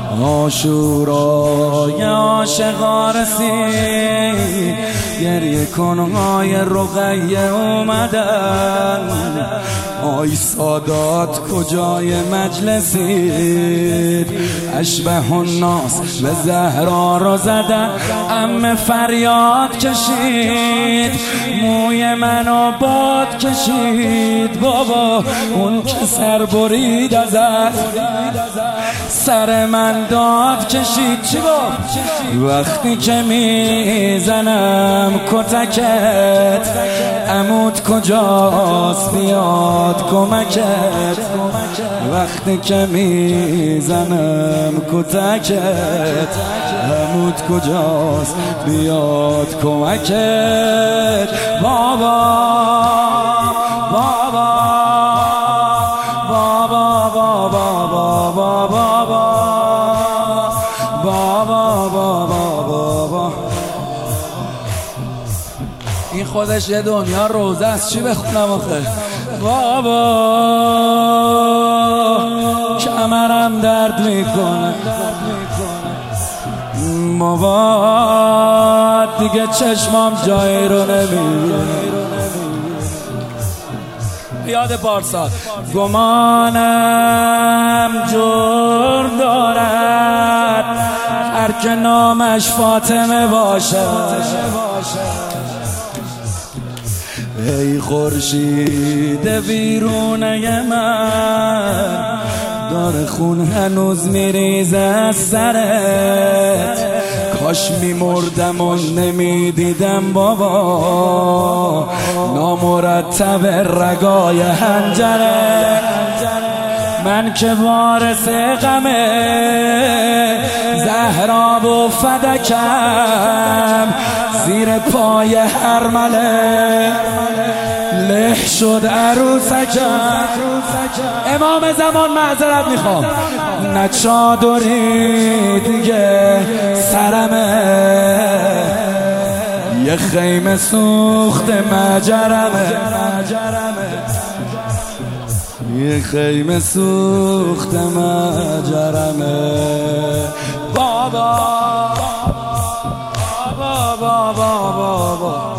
عاشورای عاشقا رسید، گریه کنهای رقیه اومدن. آی سادات کجای مجلسید؟ اشبه الناس به زهرا رو زدن. عمه فریاد کشید، موی منو باد کشید. بابا اون که سر برید ازت، سر من داد کشید. چی گفت؟ وقتی که میزنم کتکت، عمود کجاست بیاد کمکت؟ وقتی که میزنم کتکت، عمود کجاست بیاد کمکت؟ بابا بابا بابا بابا بابا بابا بابا. این خودش یه دنیا روزه است. چی بخونم آخه؟ بابا کمرم درد میکنه. بابا دیگه چشمام جایی رو نمیبینه. یاد پارسال. گمانم جرم دارد هر که نامش فاطمه باشد. ای خورشید ویرونه من، داره خون هنوز میریزه از سرت. کاش میمردم و نمیدیدم بابا نامرتب رگای حنجره. من که وارث غمه زهرا و فدکم، زیر پای هرمله له شد عروسکم. امام زمان معذرت میخوام، نه چادری دیگه سرمه، یه خیمه سوخت مجرمه، یه خیمه سوخت مجرمه. بابا بابا بابا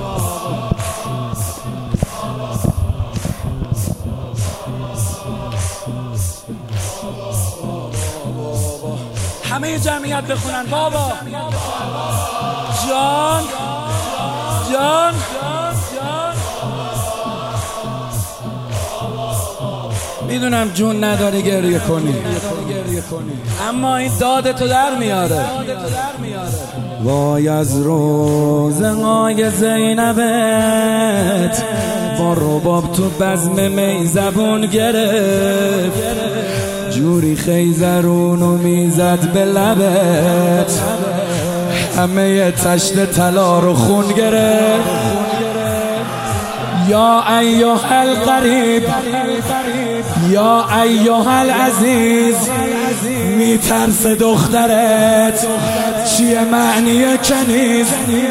همه جمعیت بخونن بابا جان جان. میدونم جون نداری گریه کنی، اما این دادتو در میاره. وای از روزهای زینبت، با رباب تو بزم می زبون گرفت. جوری خیزرونو میزد به لبت، همه تشت طلا رو خون گرفت. یا ایها الغریب یا ایها العزیز، میترس دخترت چیه معنی کنیز؟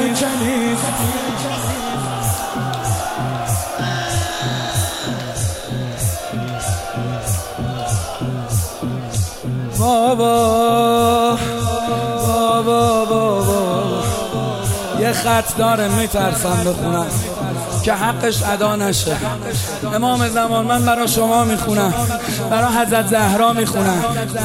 بابا بابا بابا یه خط داره میترسم بخونم که حقش ادا نشه. امام زمان من برای شما میخونم، برای حضرت زهرا میخونم.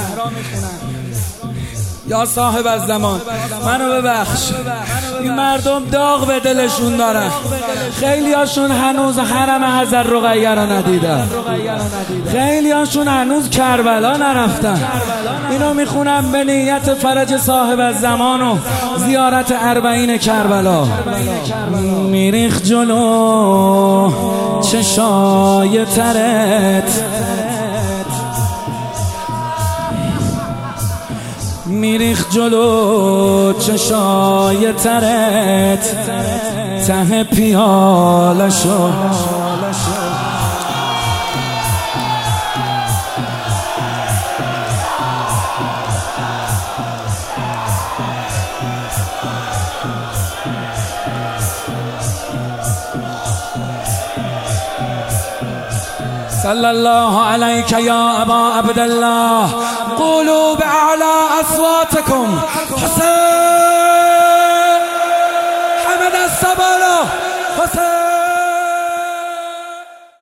یا صاحب الزمان منو ببخش، این مردم داغ به دلشون دارن. خیلی هاشون هنوز حرم حضرت رقیه رو ندیدن، خیلی هاشون هنوز کربلا نرفتن. اینو میخونم به نیت فرج صاحب الزمان و زیارت 40 کربلا. میریخ جلو چشای ترت، میریخ جلو چشای ترت، ته پیالشو صلی الله علیک یا ابا عبدالله. قولوا باعلی اصواتكم. حسین